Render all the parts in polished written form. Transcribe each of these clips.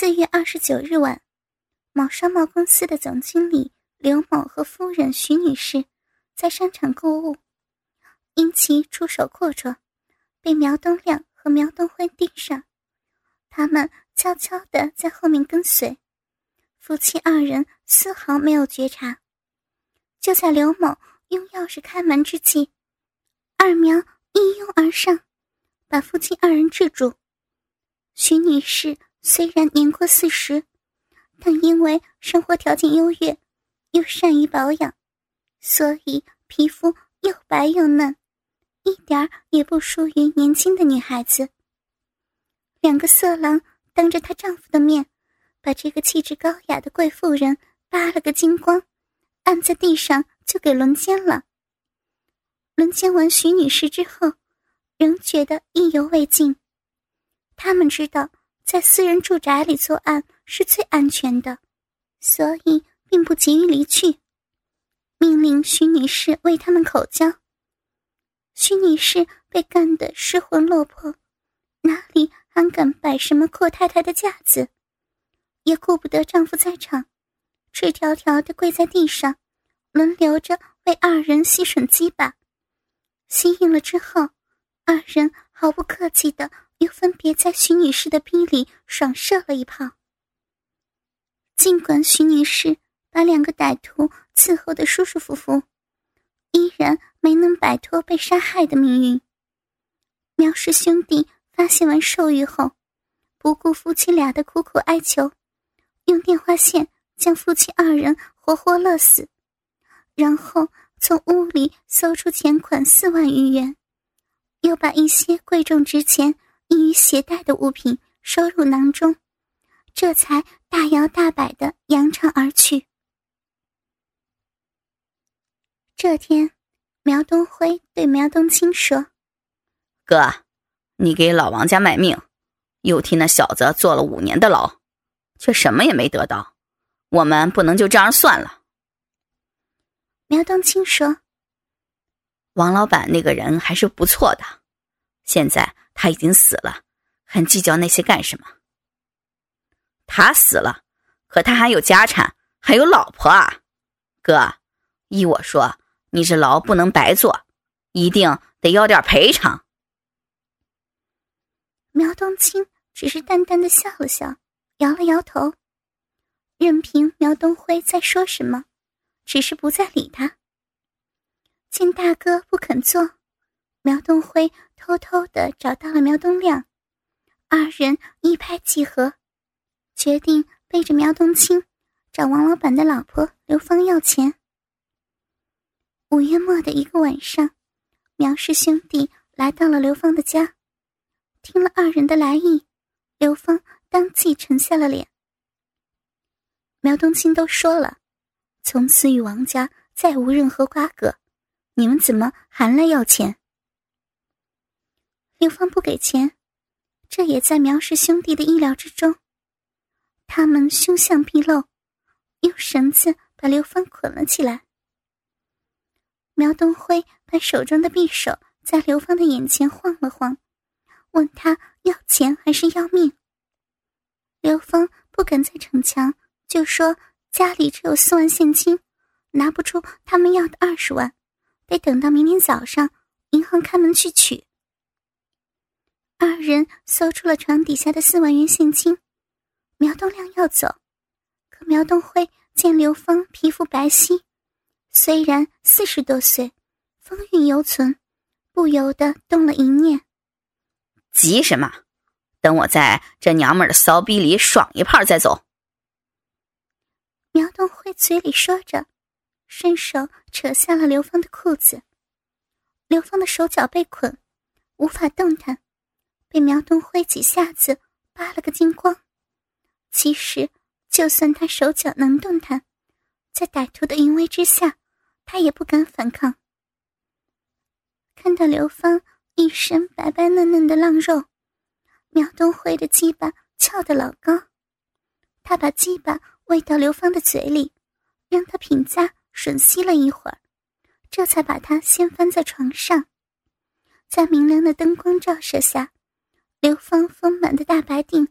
4月29日晚，某商贸公司的总经理刘某和夫人徐女士在商场购物，因其出手阔绰，被苗东亮和苗东辉盯上，他们悄悄地在后面跟随，夫妻二人丝毫没有觉察。就在刘某用钥匙开门之际，二苗一拥而上，把夫妻二人制住。徐女士虽然年过40，但因为生活条件优越，又善于保养，所以皮肤又白又嫩，一点儿也不输于年轻的女孩子。两个色狼当着她丈夫的面，把这个气质高雅的贵妇人扒了个精光，按在地上就给轮奸了。轮奸完徐女士之后，仍觉得意犹未尽。他们知道在私人住宅里作案是最安全的，所以并不急于离去，命令徐女士为他们口交。徐女士被干得失魂落魄，哪里还敢摆什么阔太太的架子，也顾不得丈夫在场，赤条条地跪在地上，轮流着为二人吸吮鸡巴。吸硬了之后，二人毫不客气地又分别在徐女士的逼里爽射了一炮。尽管徐女士把两个歹徒伺候得舒舒服服，依然没能摆脱被杀害的命运。苗氏兄弟发现完兽欲后，不顾夫妻俩的苦苦哀求，用电话线将夫妻二人活活勒死，然后从屋里搜出钱款4万余元，又把一些贵重值钱易于携带的物品收入囊中，这才大摇大摆地扬长而去。这天，苗东辉对苗东青说： 哥，你给老王家卖命，又替那小子坐了5年的牢，却什么也没得到，我们不能就这样算了。 苗东青说： 王老板那个人还是不错的，现在他已经死了，还计较那些干什么？他死了，可他还有家产，还有老婆啊。哥，依我说，你这牢不能白坐，一定得要点赔偿。 苗东青只是淡淡地笑了笑，摇了摇头，任凭苗东辉在说什么，只是不再理他。见大哥不肯做，苗东辉偷偷地找到了苗东亮，二人一拍即合，决定背着苗东青找王老板的老婆刘芳要钱。5月末的一个晚上，苗氏兄弟来到了刘芳的家，听了二人的来意，刘芳当即沉下了脸。苗东青都说了，从此与王家再无任何瓜葛，你们怎么还来要钱？刘芳不给钱，这也在苗氏兄弟的意料之中。他们凶相毕露，用绳子把刘芳捆了起来。苗东辉把手中的匕首在刘芳的眼前晃了晃，问他要钱还是要命。刘芳不敢再逞强，就说家里只有4万现金，拿不出他们要的20万，得等到明天早上银行开门去取。二人搜出了床底下的4万元现金，苗东亮要走，可苗东辉见刘芳皮肤白皙，虽然40多岁，风韵犹存，不由得动了一念。 急什么？等我在这娘们儿的骚逼里爽一炮再走。 苗东辉嘴里说着，伸手扯下了刘芳的裤子。刘芳的手脚被捆，无法动弹，被苗东辉几下子扒了个精光。其实就算他手脚能动弹，在歹徒的淫威之下，他也不敢反抗。看到刘芳一身白白嫩嫩的浪肉，苗东辉的鸡巴翘得老高，他把鸡巴喂到刘芳的嘴里，让他品咂吮吸了一会儿，这才把他掀翻在床上。在明亮的灯光照射下，刘芳丰满的大白腚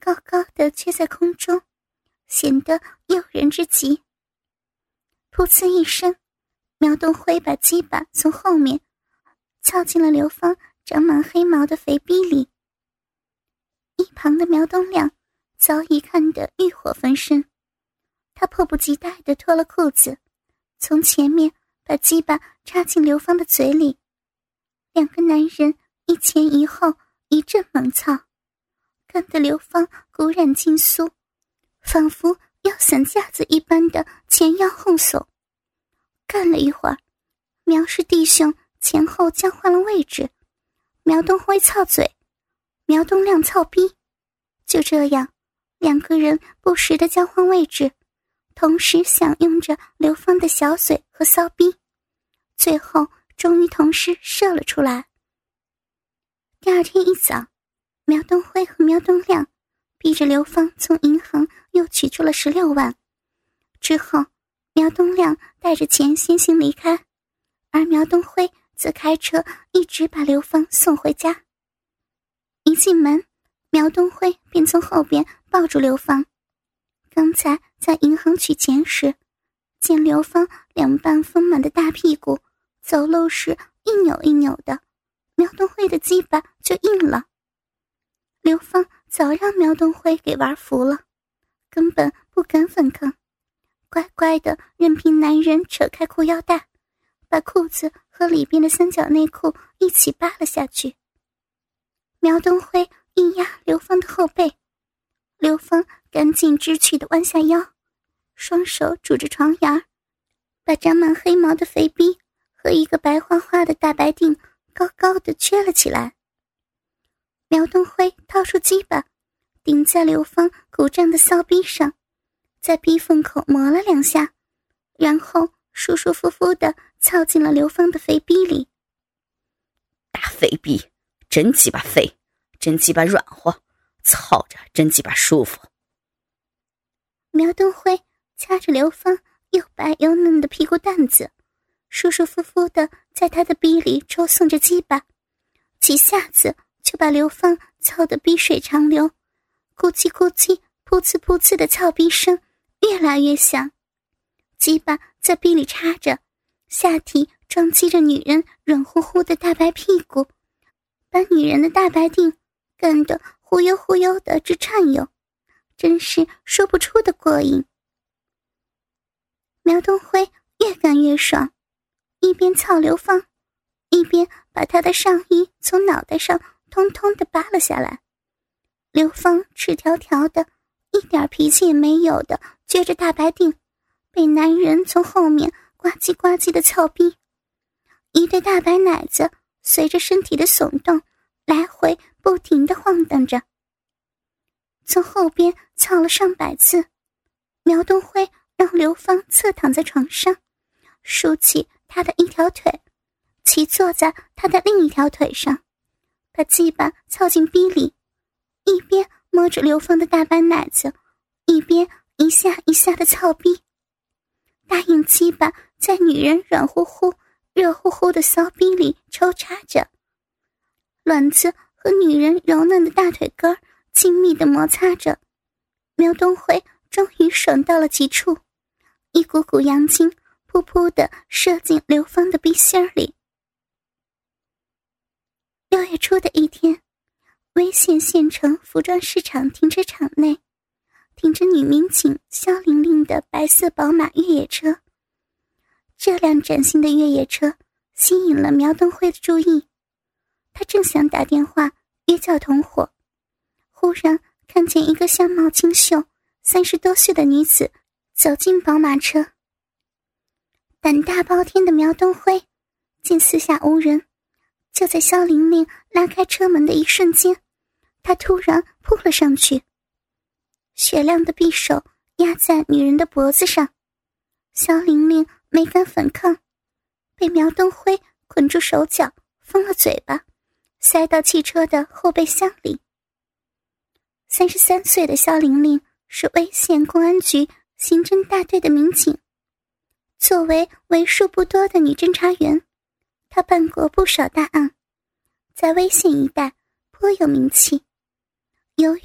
高高的撅在空中，显得诱人之极。噗呲一声，苗东辉把鸡巴从后面操进了刘芳长满黑毛的肥逼里。一旁的苗东亮早已看得欲火焚身，他迫不及待地脱了裤子，从前面把鸡巴插进刘芳的嘴里。两个男人一前一后一阵猛操，干得刘芳骨染筋酥，仿佛要散架子一般的前摇后耸。干了一会儿，苗氏弟兄前后交换了位置，苗东辉操嘴，苗东亮操逼。就这样，两个人不时地交换位置，同时享用着刘芳的小嘴和骚逼，最后终于同时射了出来。第二天一早，苗东辉和苗东亮逼着刘芳从银行又取出了16万，之后苗东亮带着钱先行离开，而苗东辉则开车一直把刘芳送回家。一进门，苗东辉便从后边抱住刘芳。刚才在银行取钱时，见刘芳两半丰满的大屁股走路时一扭一扭的，苗东辉的鸡巴就硬了。刘芳早让苗东辉给玩服了，根本不敢反抗，乖乖的任凭男人扯开裤腰带，把裤子和里边的三角内裤一起扒了下去。苗东辉一压刘芳的后背，刘芳赶紧知趣地弯下腰，双手拄着床沿，把长满黑毛的肥逼和一个白花花的大白腚高高地撅了起来。苗东辉掏出鸡巴，顶在刘芳鼓胀的骚逼上，在逼缝口磨了2下，然后舒舒服服地操进了刘芳的肥逼里。 大肥逼，真鸡巴肥，真鸡巴软和，操着真鸡巴舒服。 苗东辉掐着刘芳又白又嫩的屁股蛋子，舒舒服服地在他的逼里抽送着鸡巴，几下子就把刘芳操得逼水长流，咕叽咕叽噗呲噗呲的操逼声越来越响。鸡巴在逼里插着，下体撞击着女人软乎乎的大白屁股，把女人的大白腚干得忽悠忽悠的直颤悠，真是说不出的过瘾。苗东辉越干越爽，一边操刘芳，一边把她的上衣从脑袋上通通地扒了下来。刘芳赤条条的，一点脾气也没有的撅着大白腚，被男人从后面呱唧呱唧的操逼，一对大白奶子随着身体的耸动来回不停地晃荡着。从后边操了上百次，苗东辉让刘芳侧躺在床上，竖起他的一条腿，骑坐在他的另一条腿上，把鸡巴操进逼里，一边摸着刘芳的大白奶子，一边一下一下的操逼。大硬鸡巴在女人软乎乎热乎乎的骚逼里抽插着，卵子和女人柔嫩的大腿根亲密地摩擦着。苗东辉终于爽到了极处，一股股阳精噗噗地射进刘芳的逼心里。6月初的一天，威县县城服装市场停车场内，停着女民警肖玲玲的白色宝马越野车。这辆崭新的越野车吸引了苗东辉的注意，他正想打电话约叫同伙，忽然看见一个相貌清秀30多岁的女子走进宝马车。胆大包天的苗东辉见四下无人，就在肖玲玲拉开车门的一瞬间，他突然扑了上去，雪亮的匕首压在女人的脖子上，肖玲玲没敢反抗，被苗东辉捆住手脚，封了嘴巴，塞到汽车的后备箱里。33岁的肖玲玲是威县公安局刑侦大队的民警，作为为数不多的女侦查员，她办过不少大案，在威县一带颇有名气。由于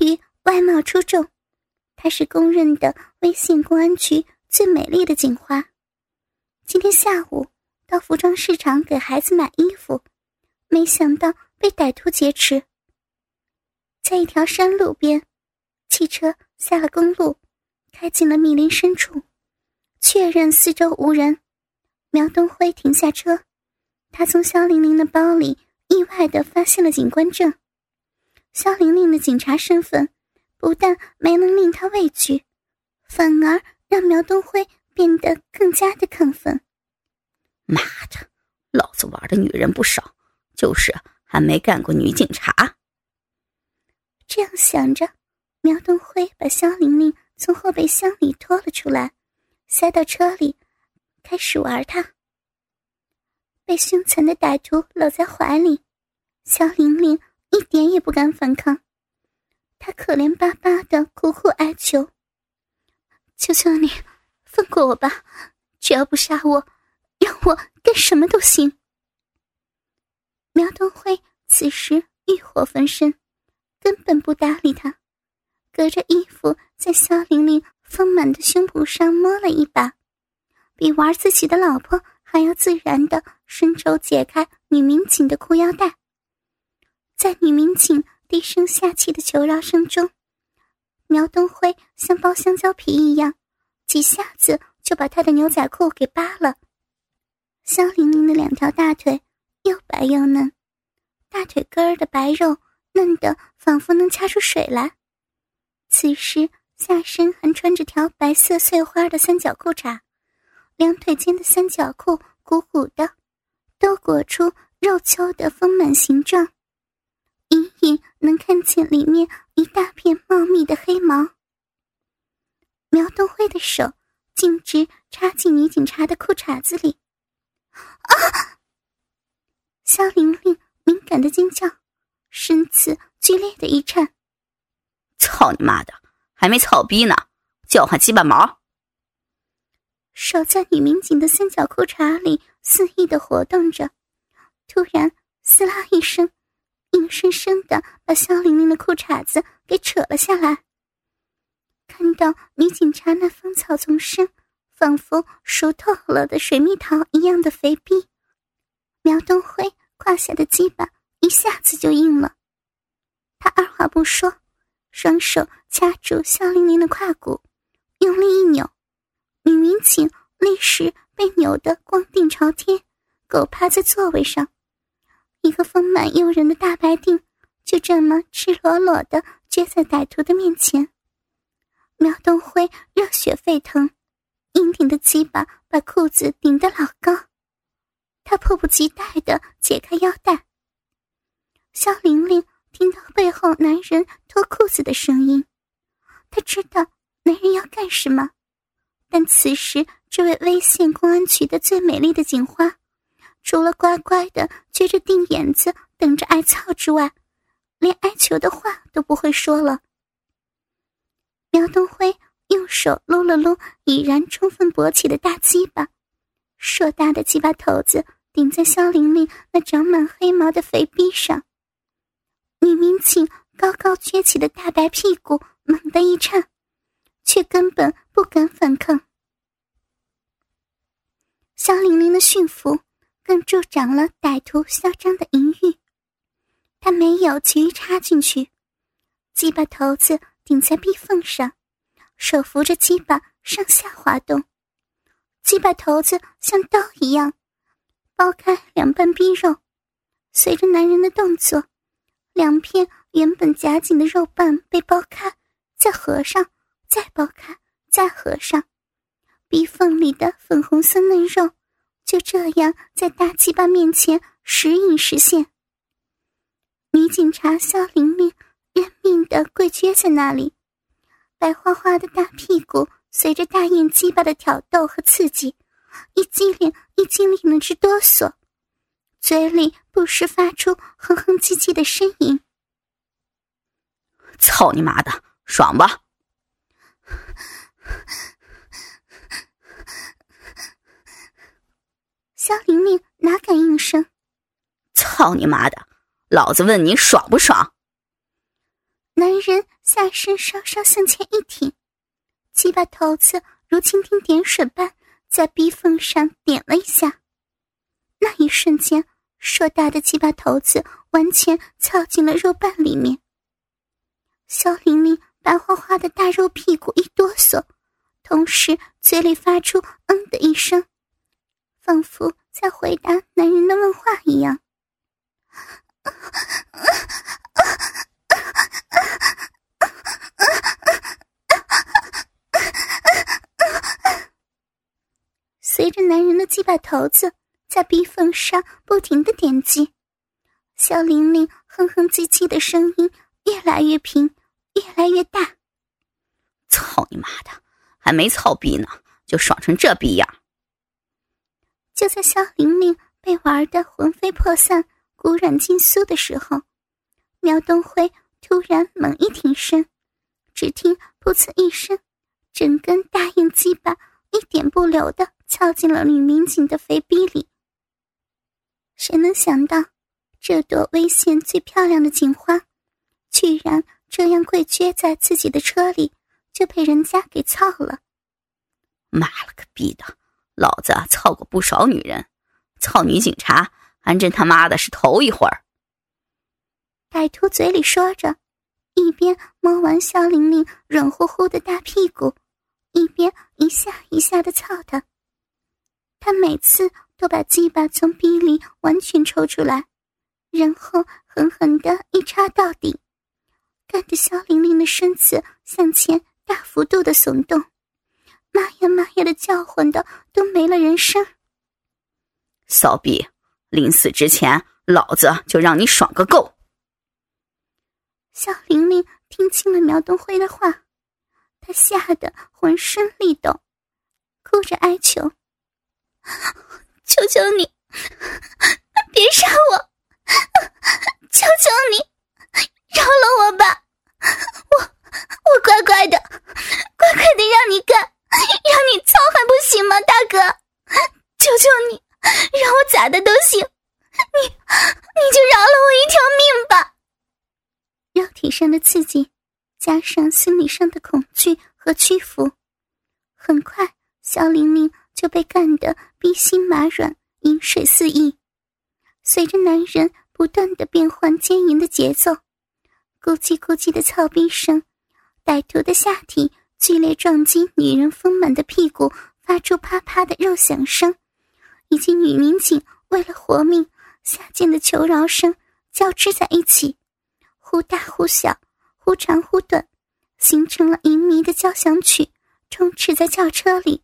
外貌出众，她是公认的威县公安局最美丽的警花。今天下午到服装市场给孩子买衣服，没想到被歹徒劫持。在一条山路边，汽车下了公路，开进了密林深处，确认四周无人。苗东辉停下车，他从肖玲玲的包里意外地发现了警官证。肖玲玲的警察身份不但没能令他畏惧，反而让苗东辉变得更加的亢奋。 妈的，老子玩的女人不少，就是还没干过女警察。 这样想着，苗东辉把肖玲玲从后备箱里拖了出来，塞到车里，开始玩她。被凶残的歹徒搂在怀里，肖玲玲一点也不敢反抗，她可怜巴巴地苦苦哀求：求求你放过我吧，只要不杀我，让我干什么都行。苗东辉此时欲火焚身，根本不搭理他，隔着衣服在肖玲玲丰满的胸脯上摸了一把，比玩自己的老婆还要自然地伸手解开女民警的裤腰带。在女民警低声下气的求饶声中，苗东辉像剥香蕉皮一样，几下子就把她的牛仔裤给扒了。肖玲玲的两条大腿又白又嫩，大腿根儿的白肉嫩得仿佛能掐出水来。此时下身还穿着条白色碎花的三角裤衩，两腿间的三角裤鼓鼓的，都裹出肉丘的丰满形状，隐隐能看见里面一大片茂密的黑毛。苗东辉的手径直插进女警察的裤衩子里。啊！肖玲玲敏感的惊叫，身子剧烈的一颤。 操你妈的，还没操逼呢，叫唤鸡巴毛！ 手在女民警的三角裤衩里肆意地活动着，突然撕拉一声，硬生生地把肖玲玲的裤衩子给扯了下来。看到女警察那芳草丛生，仿佛熟透了的水蜜桃一样的肥逼，苗东辉胯下的鸡巴一下子就硬了。他二话不说，双手掐住肖玲玲的胯骨，用力一扭，女民警立时被扭得光腚朝天，狗趴在座位上，一个丰满诱人的大白腚就这么赤裸裸地撅在歹徒的面前。苗东辉热血沸腾，硬挺的鸡巴把裤子顶得老高，他迫不及待地解开腰带。肖玲玲听到背后男人脱裤子的声音，她知道男人要干什么，但此时这位威县公安局的最美丽的警花，除了乖乖地撅着腚眼子等着挨操之外，连哀求的话都不会说了。苗东辉用手撸了撸已然充分勃起的大鸡巴，硕大的鸡巴头子顶在肖玲玲那长满黑毛的肥逼上。女民警高高撅起的大白屁股猛地一颤，却根本不敢反抗。肖玲玲的驯服更助长了歹徒嚣张的淫欲，他没有急于插进去，鸡巴头子顶在壁缝上，手扶着鸡巴上下滑动，鸡巴头子像刀一样剥开两半逼肉，随着男人的动作，两片原本夹紧的肉瓣被剥开，再合上，再剥开，再合上，逼缝里的粉红色嫩肉就这样在大鸡巴面前时隐时现。女警察肖玲玲认命地跪撅在那里，白花花的大屁股随着大硬鸡巴的挑逗和刺激，一激灵一激灵的直哆嗦，嘴里不时发出哼哼唧唧的呻吟。 操你妈的，爽吧！ 肖玲玲哪敢应声？ 操你妈的，老子问你爽不爽？ 男人下身稍稍向前一挺，鸡巴头子如蜻蜓点水般在逼缝上点了一下。那一瞬间，硕大的鸡巴头子完全操进了肉瓣里面。萧玲玲白花花的大肉屁股一哆嗦，同时嘴里发出嗯的一声，仿佛在回答男人的问话一样。随着男人的鸡巴头子在逼缝上不停地点击，萧玲玲哼哼唧唧的声音越来越平，越来越大。 操你妈的，还没操逼呢，就爽成这逼样。 就在萧玲玲被玩得魂飞魄散、骨软筋酥的时候，苗东辉突然猛一挺身，只听噗呲一声，整根大硬鸡巴一点不留地操进了女民警的肥逼里。谁能想到，这朵微县最漂亮的警花，居然这样跪撅在自己的车里，就被人家给操了。 妈了个逼的，老子操过不少女人，操女警察还真他妈的是头一回。 歹徒嘴里说着，一边摸完萧玲玲软乎乎的大屁股，一边一下一下地操她。他每次都把鸡巴从逼里完全抽出来，然后狠狠地一插到底，干得萧玲玲的身子向前大幅度地耸动，妈呀妈呀的叫唤的都没了人声。 骚逼，临死之前老子就让你爽个够。 萧玲玲听清了苗东辉的话，她吓得浑身力抖，哭着哀求：求求你，别杀我，求求你，饶了我吧，我乖乖的让你干，让你操还不行吗，大哥？求求你，让我咋的都行，你就饶了我一条命吧。肉体上的刺激加上心理上的恐惧和屈服，很快萧玲玲就被干得逼心马软，饮水四溢。随着男人不断的变换奸淫的节奏，咕叽咕叽的操逼声，歹徒的下体剧烈撞击女人丰满的屁股，发出啪啪的肉响声，以及女民警为了活命下贱的求饶声交织在一起，忽大忽小，忽长忽短，形成了淫靡的交响曲，充斥在轿车里。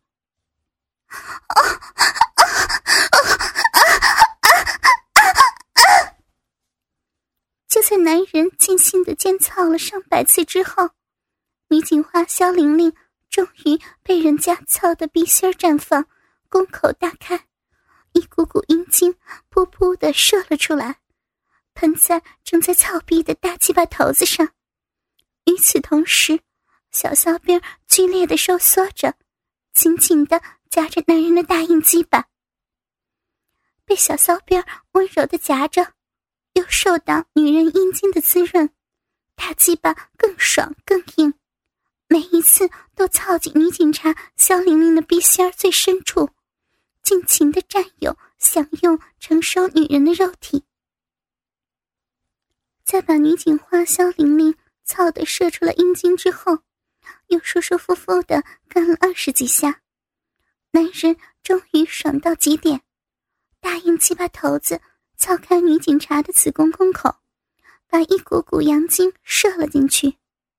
就在男人尽心的奸操了上百次之后，女警花萧玲玲终于被人家操得鼻心绽放，宫口大开，一股股阴茎噗噗地射了出来，喷在正在操逼的大鸡巴头子上。与此同时，小骚逼剧烈地收缩着，紧紧地夹着男人的大硬鸡巴。被小骚逼温柔地夹着，又受到女人阴茎的滋润，大鸡巴更爽更硬，每一次都操进女警察萧玲玲的逼心最深处，尽情地占有享用承受女人的肉体。在把女警花萧玲玲操得射出了阴茎之后，又舒舒服服地干了20几下，男人终于爽到极点，大硬鸡巴头子操开女警察的子宫宫口，把一股股阳精射了进去。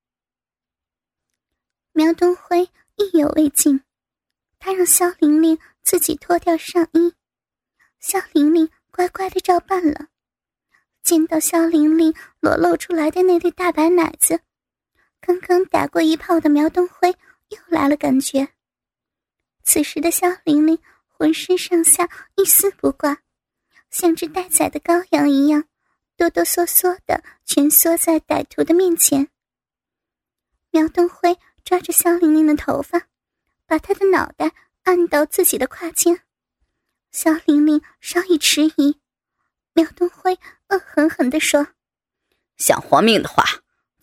苗东辉意犹未尽，他让萧玲玲自己脱掉上衣，萧玲玲乖乖地照办了。见到萧玲玲裸露出来的那对大白奶子，刚刚打过一炮的苗东辉又来了感觉。此时的萧玲玲浑身上下一丝不挂，像只待宰的羔羊一样，哆哆嗦嗦地蜷缩在歹徒的面前。苗东辉抓着萧玲玲的头发，把她的脑袋按到自己的胯间。萧玲玲稍一迟疑，苗东辉恶狠狠地说： 想活命的话，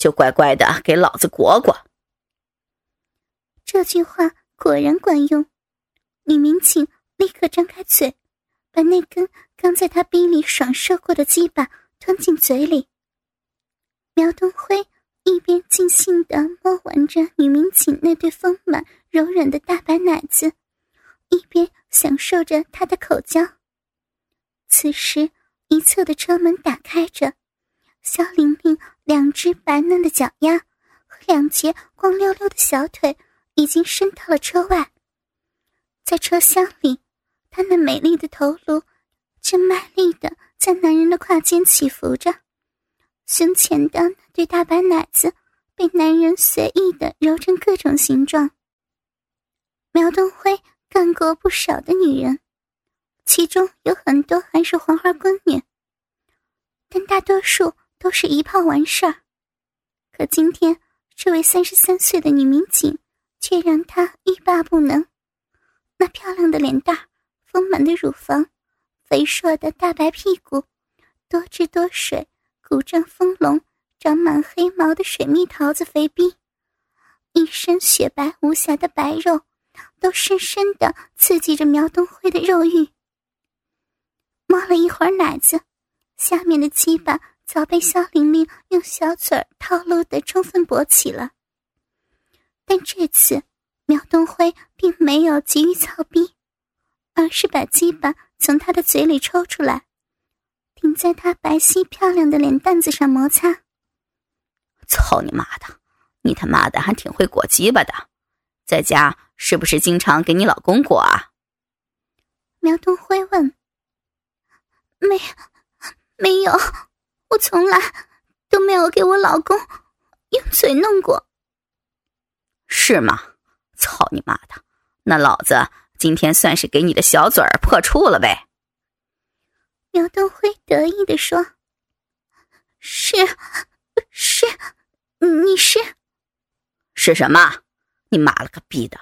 就乖乖的给老子裹裹。 这句话果然管用，女民警立刻张开嘴，把那根刚在她逼里爽射过的鸡巴吞进嘴里。苗东辉一边尽兴地摸玩着女民警那对丰满柔软的大白奶子，一边享受着她的口交。此时一侧的车门打开着，肖玲玲两只白嫩的脚丫和两截光溜溜的小腿已经伸到了车外。在车厢里，她那美丽的头颅正卖力地在男人的胯间起伏着，胸前的那对大白奶子被男人随意地揉成各种形状。苗东辉干过不少的女人，其中有很多还是黄花闺女，但大多数都是一炮完事儿。可今天这位33岁的女民警却让他欲罢不能。那漂亮的脸蛋，丰满的乳房，肥硕的大白屁股，多汁多水，鼓胀丰隆，长满黑毛的水蜜桃子肥逼，一身雪白无瑕的白肉，都深深地刺激着苗东辉的肉欲。摸了一会儿奶子，下面的鸡巴早被肖玲玲用小嘴儿套路得充分勃起了。但这次苗东辉并没有急于操逼，而是把鸡巴从他的嘴里抽出来，顶在他白皙漂亮的脸蛋子上摩擦。 操你妈的，你他妈的还挺会裹鸡巴的，在家是不是经常给你老公裹啊？ 苗东辉问。没有，我从来都没有给我老公用嘴弄过。 是吗？操你妈的，那老子今天算是给你的小嘴儿破处了呗。 苗东辉得意地说。是，你是？ 是什么？你妈了个逼的！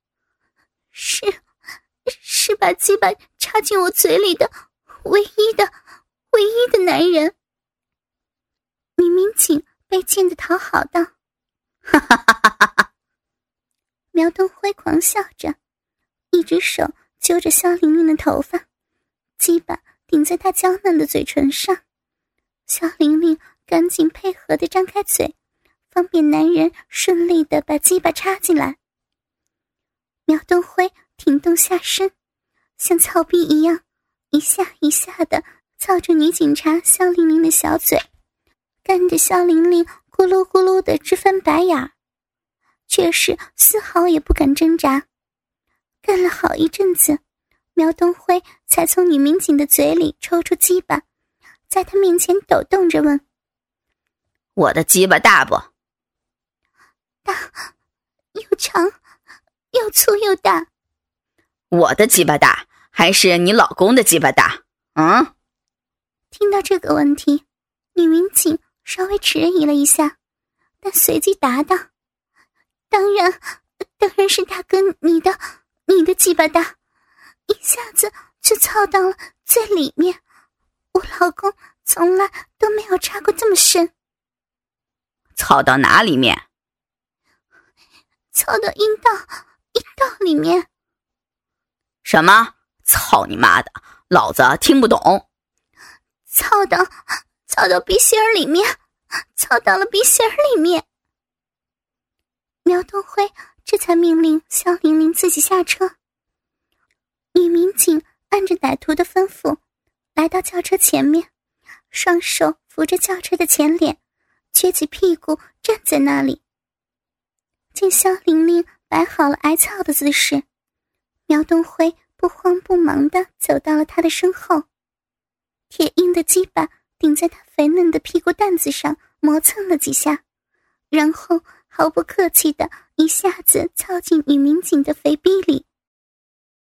是把鸡巴插进我嘴里的唯一的男人。女民警被贱地讨好道。 哈哈哈哈哈！ 苗东辉狂笑着，一只手揪着肖玲玲的头发，鸡巴顶在她娇嫩的嘴唇上。肖玲玲赶紧配合地张开嘴，方便男人顺利地把鸡巴插进来。苗东辉挺动下身，像操逼一样一下一下地操着女警察肖玲玲的小嘴，干得肖玲玲咕噜咕噜地直翻白眼，却是丝毫也不敢挣扎。干了好一阵子，苗东辉才从女民警的嘴里抽出鸡巴，在她面前抖动着问： 我的鸡巴大不？ 大，又长又粗又大。 我的鸡巴大还是你老公的鸡巴大？ 听到这个问题，女民警稍微迟疑了一下，但随即答道：当然是他跟你的鸡巴大，一下子就操到了最里面，我老公从来都没有插过这么深。 操到哪里面？ 操到阴道里面。 什么？操你妈的，老子听不懂。 操到鼻息儿里面，操到了鼻息儿里面。苗东辉这才命令肖玲玲自己下车。女民警按着歹徒的吩咐，来到轿车前面，双手扶着轿车的前脸，撅起屁股站在那里。见肖玲玲摆好了挨操的姿势，苗东辉不慌不忙地走到了她的身后，铁硬的鸡巴顶在她肥嫩的屁股蛋子上磨蹭了几下，然后毫不客气地一下子操进女民警的肥逼里，